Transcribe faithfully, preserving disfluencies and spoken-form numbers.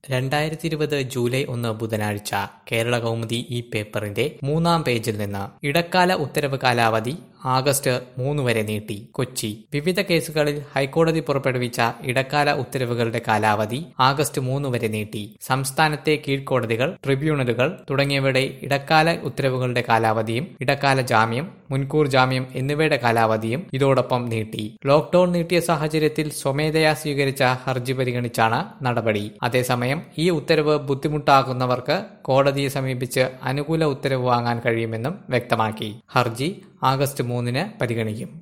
രണ്ടായിരത്തി ഇരുപത് ജൂലൈ ഒന്ന് ബുധനാഴ്ച കേരളകൗമുദി ഈ പേപ്പറിന്റെ മൂന്നാം പേജിൽ നിന്ന് ഇടക്കാല ഉത്തരവ് കാലാവധി ആഗസ്റ്റ് മൂന്ന് വരെ നീട്ടി. കൊച്ചി. വിവിധ കേസുകളിൽ ഹൈക്കോടതി പുറപ്പെടുവിച്ച ഇടക്കാല ഉത്തരവുകളുടെ കാലാവധി ആഗസ്റ്റ് മൂന്ന് വരെ നീട്ടി. സംസ്ഥാനത്തെ കീഴ്ക്കോടതികൾ, ട്രിബ്യൂണലുകൾ തുടങ്ങിയവയുടെ ഇടക്കാല ഉത്തരവുകളുടെ കാലാവധിയും ഇടക്കാല ജാമ്യം, മുൻകൂർ ജാമ്യം എന്നിവയുടെ കാലാവധിയും ഇതോടൊപ്പം നീട്ടി. ലോക്ഡൌൺ നീട്ടിയ സാഹചര്യത്തിൽ സ്വമേധയാ സ്വീകരിച്ച ഹർജി പരിഗണിച്ചാണ് നടപടി. അതേസമയം ഈ ഉത്തരവ് ബുദ്ധിമുട്ടാകുന്നവർക്ക് കോടതിയെ സമീപിച്ച് അനുകൂല ഉത്തരവ് വാങ്ങാൻ കഴിയുമെന്നും വ്യക്തമാക്കി. ഹർജി ആഗസ്റ്റ് മൂന്നിന് പരിഗണിക്കും.